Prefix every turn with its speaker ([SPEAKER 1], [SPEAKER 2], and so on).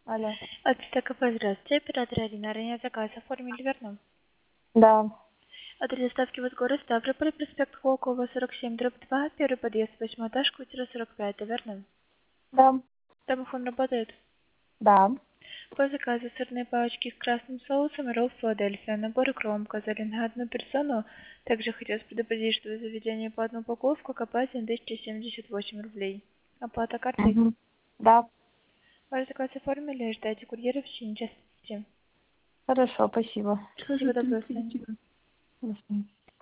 [SPEAKER 1] Алло.
[SPEAKER 2] От КП, здравствуйте. Оператор Арина. Ранее заказ оформили, верно?
[SPEAKER 1] Да.
[SPEAKER 2] Адрес доставки вот город Ставрополь, проспект Волкова, 47/2, первый подъезд, 8 этаж, квартира 45, верно?
[SPEAKER 1] Да.
[SPEAKER 2] Домофон работает.
[SPEAKER 1] Да.
[SPEAKER 2] По заказу сырные палочки с красным соусом и ролл Филадельфия. Набор кромка на одну персону. Также хотелось предупредить, что за заведение по одну упаковку КП 1078 рублей. Оплата картой.
[SPEAKER 1] Угу. Да.
[SPEAKER 2] Ваш заказ оформили, ждайте курьера в течение часа.
[SPEAKER 1] Хорошо, спасибо.
[SPEAKER 2] Всего доброго, до свидания.
[SPEAKER 1] Мгм.